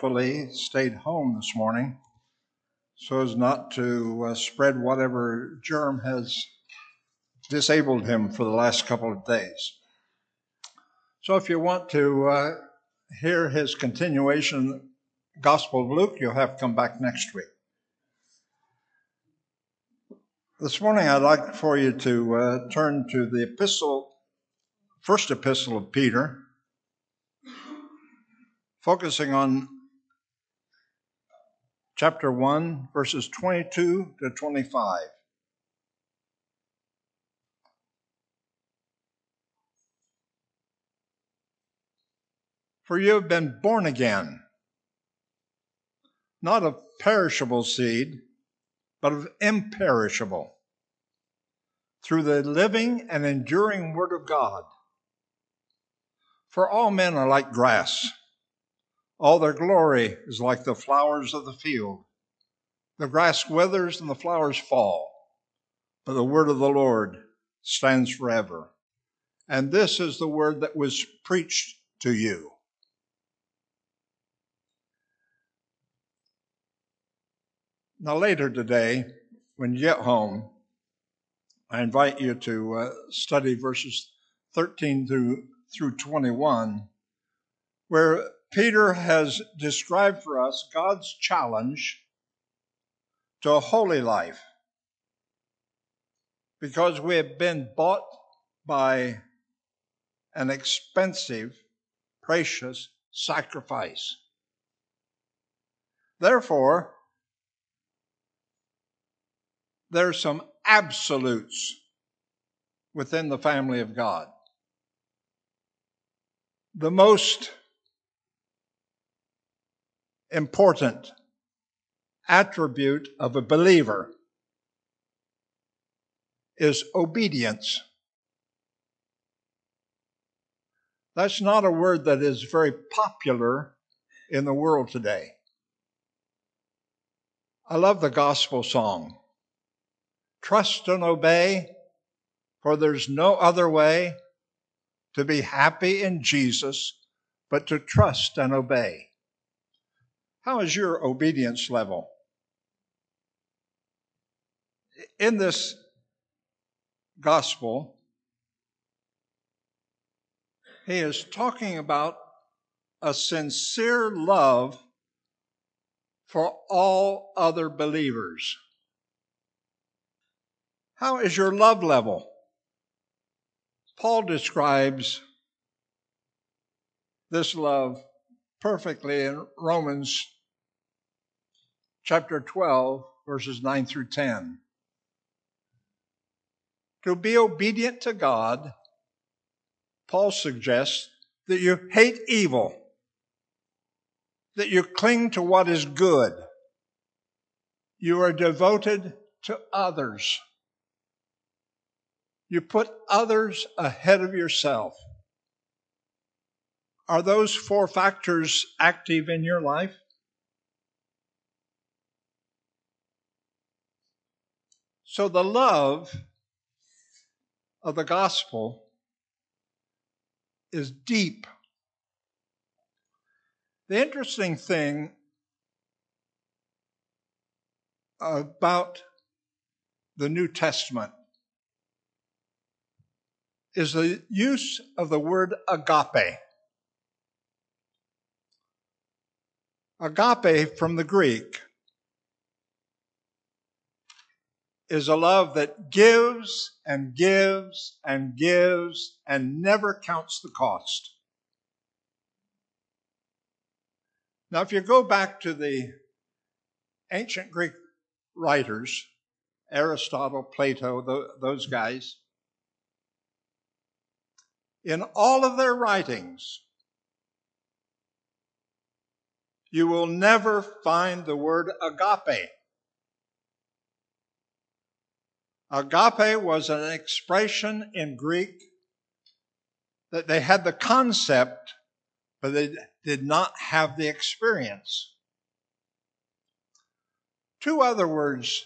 carefully stayed home this morning so as not to spread whatever germ has disabled him for the last couple of days. So if you want to hear his continuation, Gospel of Luke, you'll have to come back next week. This morning I'd like for you to turn to the first epistle of Peter, focusing on chapter 1, verses 22 to 25. For you have been born again, not of perishable seed, but of imperishable, through the living and enduring Word of God. For all men are like grass. All their glory is like the flowers of the field. The grass withers and the flowers fall, but the word of the Lord stands forever. And this is the word that was preached to you. Now later today, when you get home, I invite you to study verses 13 through 21, where Peter has described for us God's challenge to a holy life, because we have been bought by an expensive, precious sacrifice. Therefore, there are some absolutes within the family of God. The most important attribute of a believer is obedience. That's not a word that is very popular in the world today. I love the gospel song. Trust and obey, for there's no other way to be happy in Jesus but to trust and obey. How is your obedience level? In this gospel, he is talking about a sincere love for all other believers. How is your love level? Paul describes this love perfectly in Romans chapter 12, verses 9 through 10. To be obedient to God, Paul suggests that you hate evil, that you cling to what is good. You are devoted to others. You put others ahead of yourself. Are those four factors active in your life? So the love of the gospel is deep. The interesting thing about the New Testament is the use of the word agape. Agape from the Greek is a love that gives and gives and gives and never counts the cost. Now, if you go back to the ancient Greek writers, Aristotle, Plato, those guys, in all of their writings, you will never find the word agape. Agape was an expression in Greek that they had the concept, but they did not have the experience. Two other words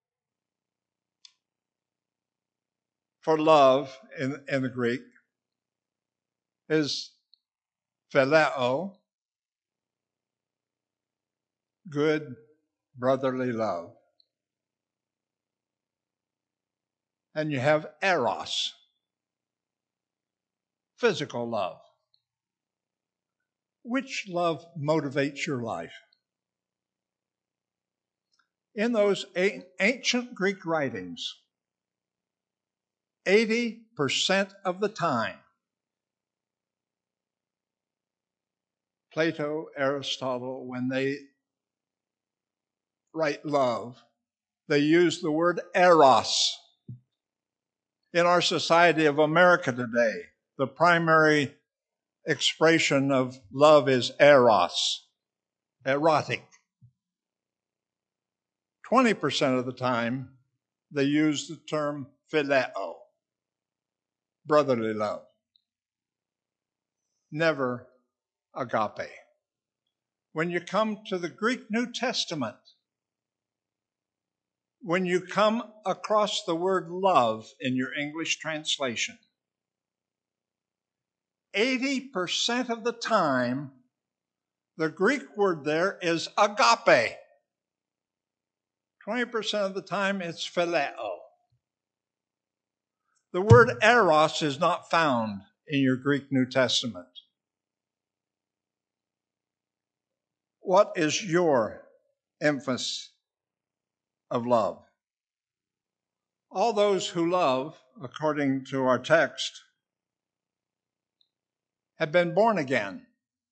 for love in the Greek is phileo good brotherly love. And you have eros, physical love. Which love motivates your life? In those ancient Greek writings, 80% of the time, Plato, Aristotle, when they write love, they use the word eros. In our society of America today, the primary expression of love is eros, erotic. 20% of the time, they use the term phileo, brotherly love. Never agape. When you come to the Greek New Testament, when you come across the word love in your English translation, 80% of the time, the Greek word there is agape. 20% of the time, it's phileo. The word eros is not found in your Greek New Testament. What is your emphasis of love? All those who love, according to our text, have been born again.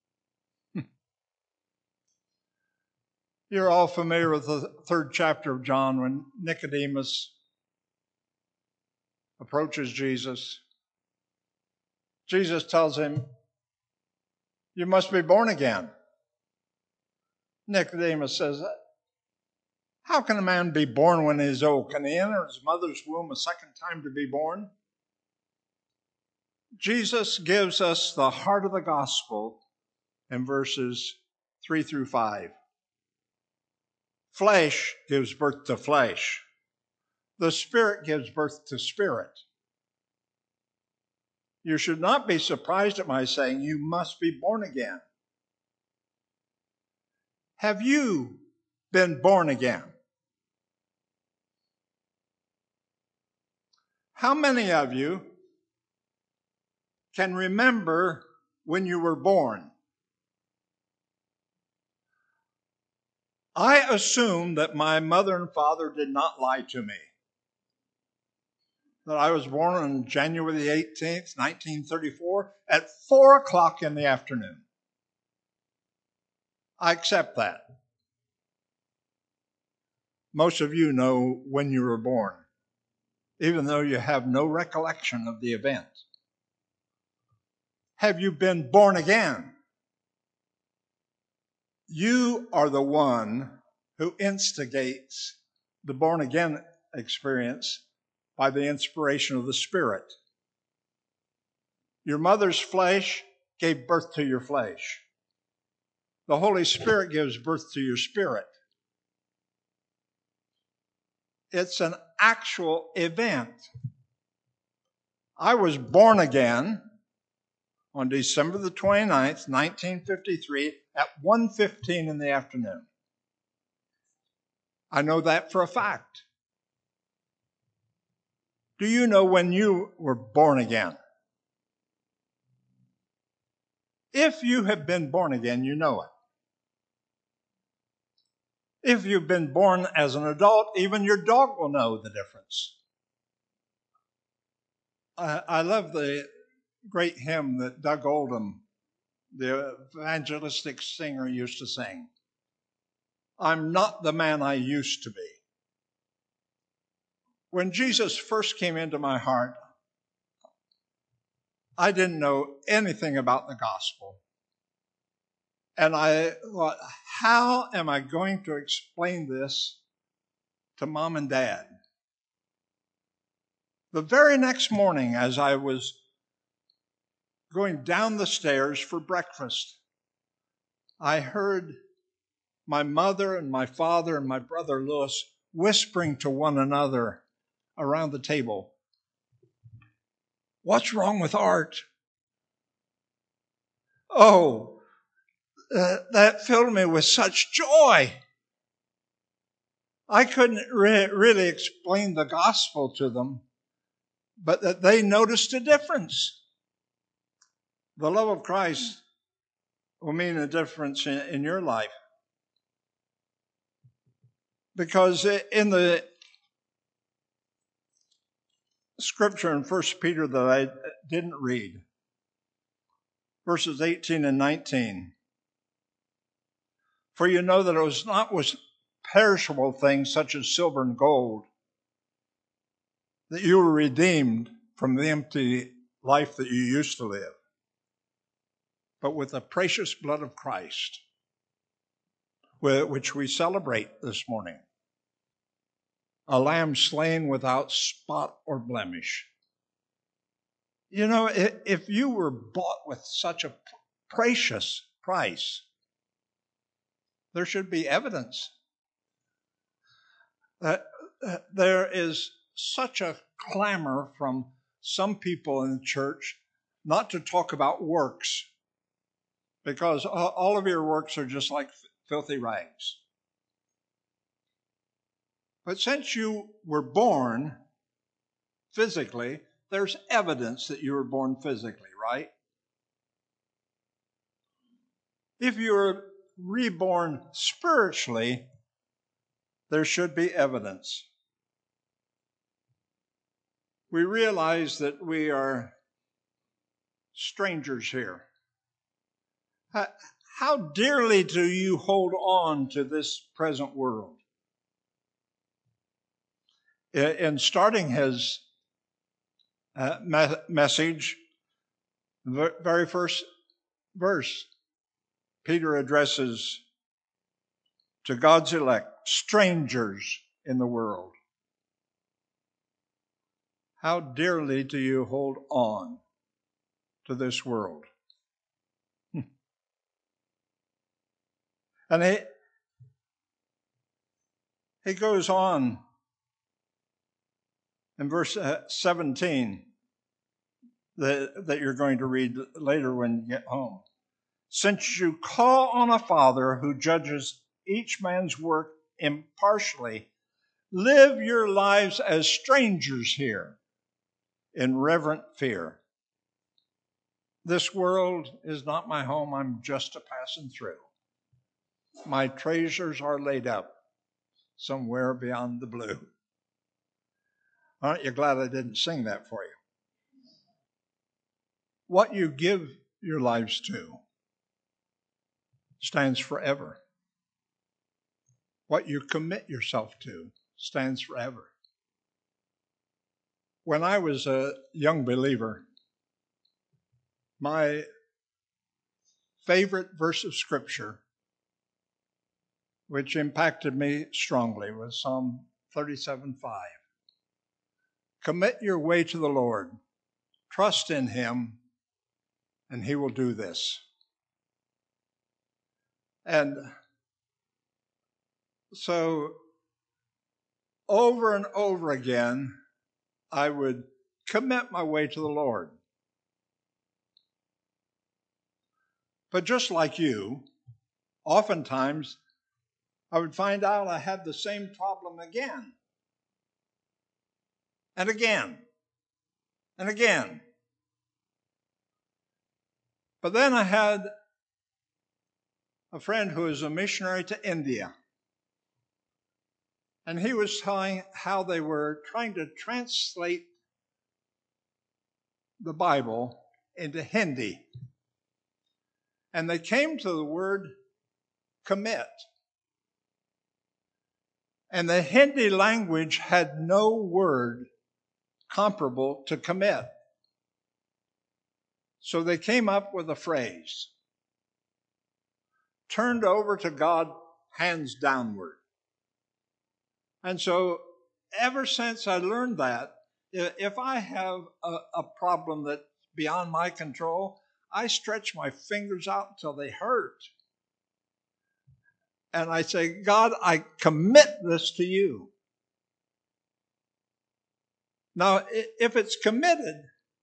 You're all familiar with the 3rd chapter of John when Nicodemus approaches Jesus. Jesus tells him, "You must be born again." Nicodemus says, "How can a man be born when he's old? Can he enter his mother's womb a second time to be born?" Jesus gives us the heart of the gospel in verses 3 through 5. Flesh gives birth to flesh. The Spirit gives birth to spirit. You should not be surprised at my saying you must be born again. Have you been born again? How many of you can remember when you were born? I assume that my mother and father did not lie to me. That I was born on January the 18th, 1934 at 4 o'clock in the afternoon. I accept that. Most of you know when you were born, even though you have no recollection of the event. Have you been born again? You are the one who instigates the born again experience by the inspiration of the Spirit. Your mother's flesh gave birth to your flesh. The Holy Spirit gives birth to your spirit. It's an actual event. I was born again on December the 29th, 1953 at 1:15 in the afternoon. I know that for a fact. Do you know when you were born again? If you have been born again, you know it. If you've been born as an adult, even your dog will know the difference. I love the great hymn that Doug Oldham, the evangelistic singer, used to sing. I'm not the man I used to be. When Jesus first came into my heart, I didn't know anything about the gospel. And I thought, how am I going to explain this to mom and dad? The very next morning, as I was going down the stairs for breakfast, I heard my mother and my father and my brother Louis whispering to one another around the table. What's wrong with Art? Oh, that filled me with such joy. I couldn't really explain the gospel to them, but that they noticed a difference. The love of Christ will mean a difference in your life. Because in the scripture in 1 Peter that I didn't read, verses 18 and 19, for you know that it was not with perishable things such as silver and gold that you were redeemed from the empty life that you used to live, but with the precious blood of Christ, which we celebrate this morning. A lamb slain without spot or blemish. You know, if you were bought with such a precious price, there should be evidence. There is such a clamor from some people in the church not to talk about works, because all of your works are just like filthy rags. But since you were born physically, there's evidence that you were born physically, right? If you were reborn spiritually, there should be evidence. We realize that we are strangers here. How dearly do you hold on to this present world? In starting his message, the very first verse, Peter addresses to God's elect, strangers in the world. How dearly do you hold on to this world? And he goes on in verse 17 that you're going to read later when you get home. Since you call on a Father who judges each man's work impartially, live your lives as strangers here in reverent fear. This world is not my home. I'm just a passing through. My treasures are laid up somewhere beyond the blue. Aren't you glad I didn't sing that for you? What you give your lives to stands forever. What you commit yourself to stands forever. When I was a young believer, my favorite verse of Scripture, which impacted me strongly, was Psalm 37:5. Commit your way to the Lord. Trust in Him, and He will do this. And so, over and over again, I would commit my way to the Lord. But just like you, oftentimes I would find out I had the same problem again, and again, and again. But then I had a friend who was a missionary to India, and he was telling how they were trying to translate the Bible into Hindi. And they came to the word commit. And the Hindi language had no word comparable to commit. So they came up with a phrase, turned over to God, hands downward. And so ever since I learned that, if I have a problem that's beyond my control, I stretch my fingers out until they hurt. And I say, God, I commit this to you. Now, if it's committed,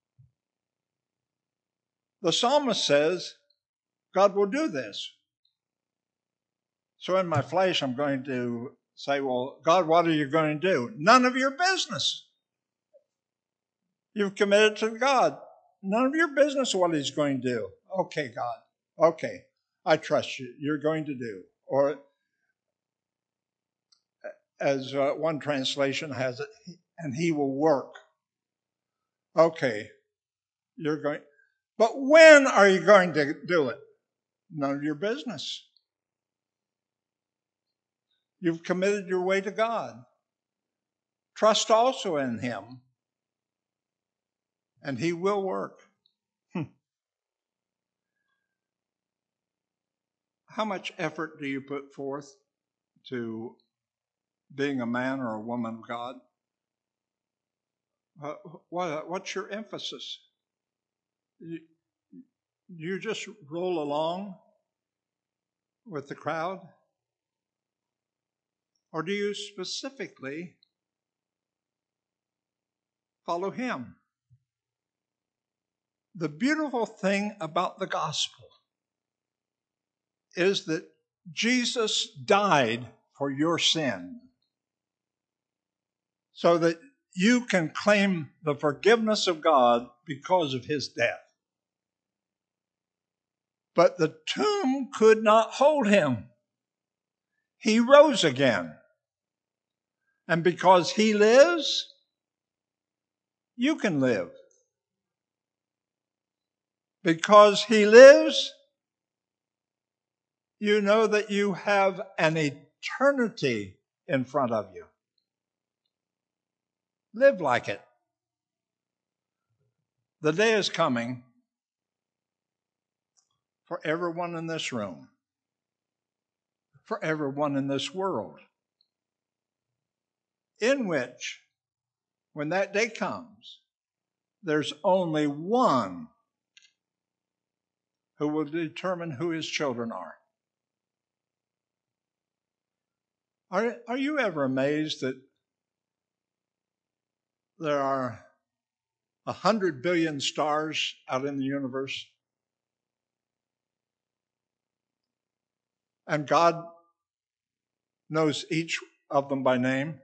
the psalmist says, God will do this. So in my flesh, I'm going to say, well, God, what are you going to do? None of your business. You've committed to God. None of your business what he's going to do. Okay, God. Okay, I trust you. You're going to do. Or as one translation has it, and he will work. Okay, you're going. But when are you going to do it? None of your business. You've committed your way to God. Trust also in him, and he will work. How much effort do you put forth to being a man or a woman of God? What's your emphasis? You just roll along with the crowd? Or do you specifically follow him? The beautiful thing about the gospel is that Jesus died for your sin so that you can claim the forgiveness of God because of his death. But the tomb could not hold him. He rose again. And because he lives, you can live. Because he lives, you know that you have an eternity in front of you. Live like it. The day is coming for everyone in this room, for everyone in this world, in which, when that day comes, there's only one who will determine who his children are. Are you ever amazed that there are 100 billion stars out in the universe? And God knows each of them by name.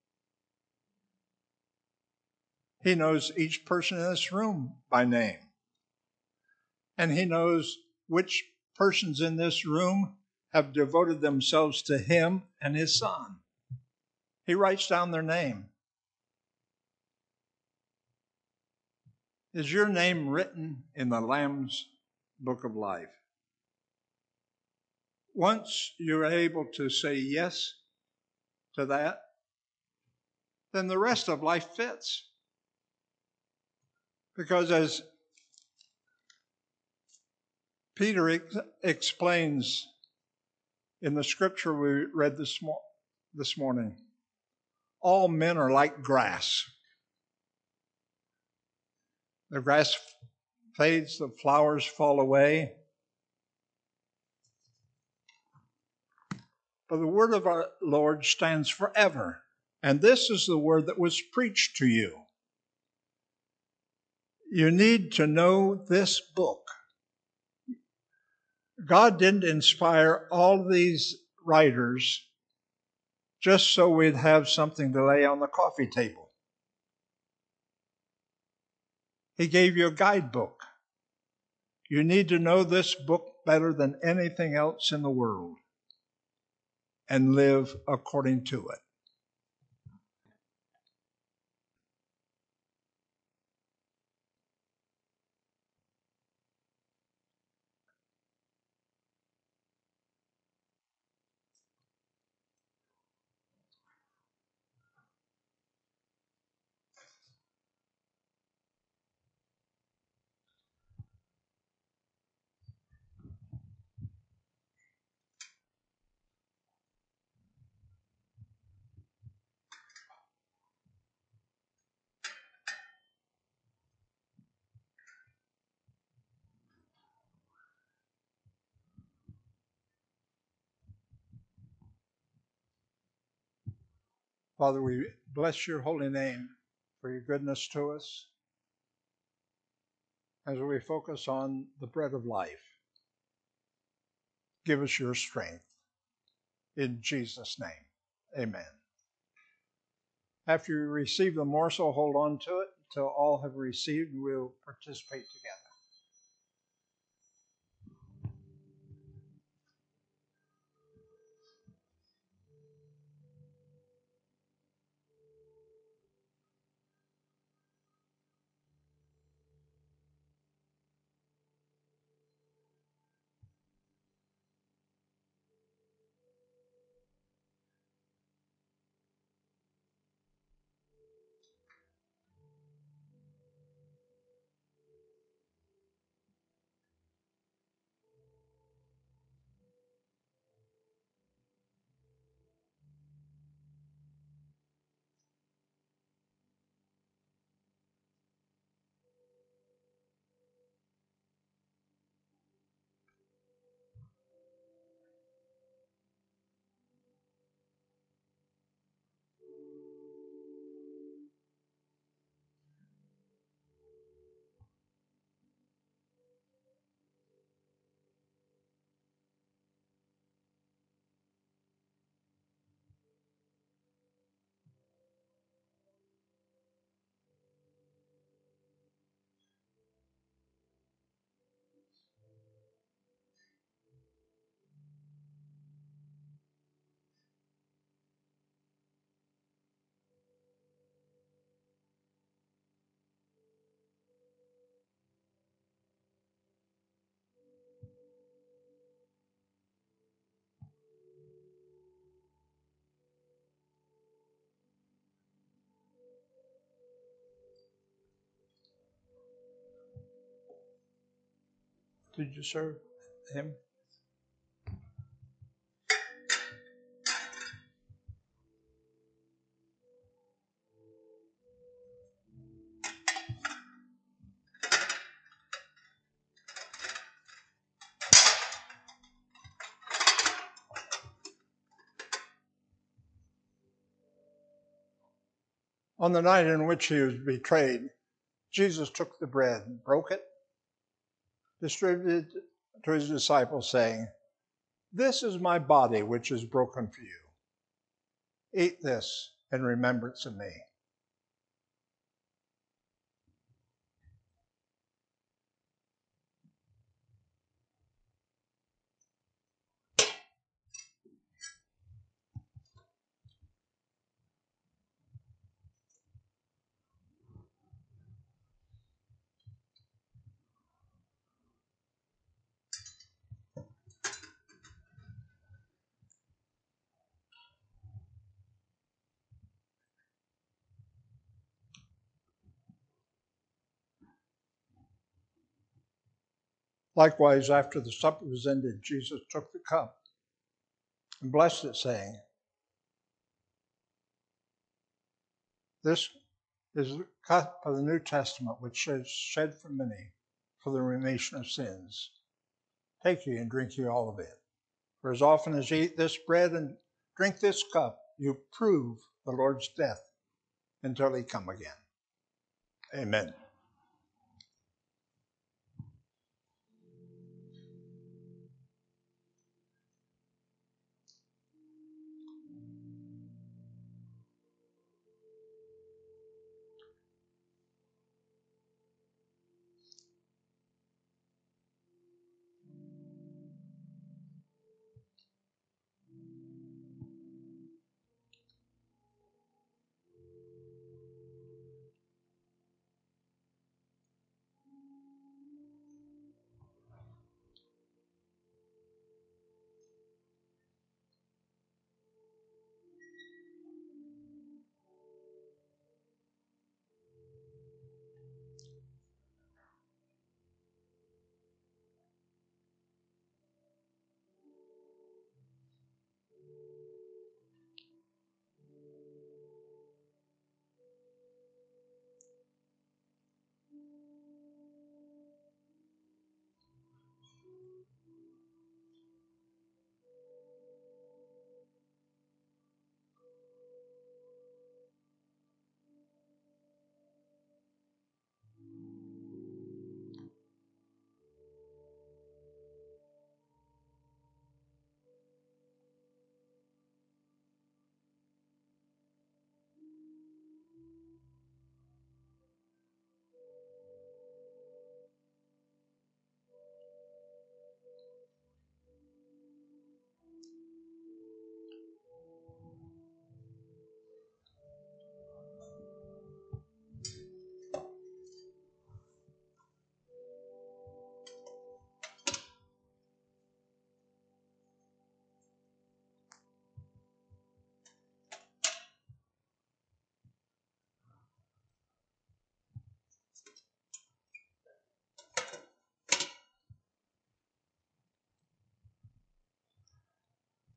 He knows each person in this room by name. And he knows which persons in this room have devoted themselves to him and his son. He writes down their name. Is your name written in the Lamb's book of life? Once you're able to say yes to that, then the rest of life fits. Because as Peter explains in the scripture we read this morning, all men are like grass. The grass fades, the flowers fall away. But the word of our Lord stands forever. And this is the word that was preached to you. You need to know this book. God didn't inspire all these writers just so we'd have something to lay on the coffee table. He gave you a guidebook. You need to know this book better than anything else in the world and live according to it. Father, we bless your holy name for your goodness to us as we focus on the bread of life. Give us your strength in Jesus' name. Amen. After you receive the morsel, hold on to it until all have received, and we'll participate together. Did you serve him? On the night in which he was betrayed, Jesus took the bread, broke it, distributed it to his disciples, saying, "This is my body, which is broken for you. Eat this in remembrance of me." Likewise, after the supper was ended, Jesus took the cup and blessed it, saying, "This is the cup of the New Testament, which is shed for many for the remission of sins. Take ye and drink ye all of it. For as often as you eat this bread and drink this cup, you prove the Lord's death until he come again." Amen.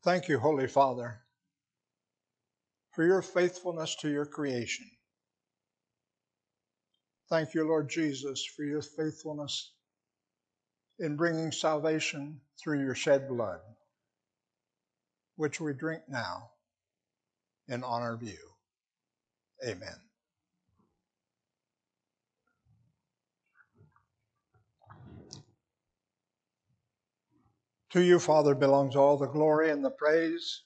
Thank you, Holy Father, for your faithfulness to your creation. Thank you, Lord Jesus, for your faithfulness in bringing salvation through your shed blood, which we drink now in honor of you. Amen. To you, Father, belongs all the glory and the praise.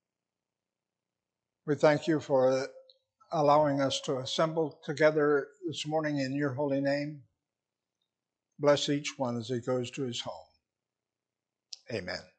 We thank you for allowing us to assemble together this morning in your holy name. Bless each one as he goes to his home. Amen.